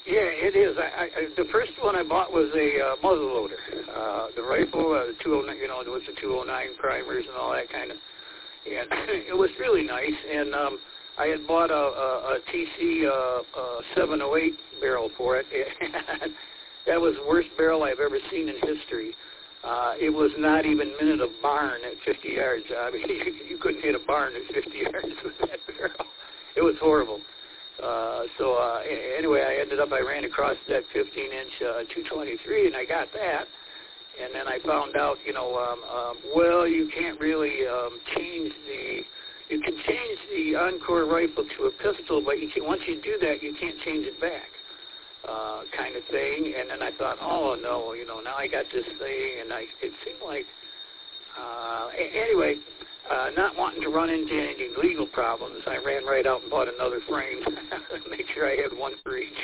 Yeah, it is. The first one I bought was a muzzleloader. The rifle, the 209, with the 209 primers and all that kind of. And it was really nice. And I had bought a TC 708 barrel for it. And that was the worst barrel I've ever seen in history. It was not even minute a barn at 50 yards. I mean, you couldn't hit a barn at 50 yards with that barrel. It was horrible. Anyway, I ran across that 15-inch 223, and I got that. And then I found out, you can't really you can change the Encore rifle to a pistol, but once you do that, you can't change it back, kind of thing. And then I thought, oh, no, now I got this thing, and it seemed like, anyway, not wanting to run into any legal problems, I ran right out and bought another frame, make sure I had one for each.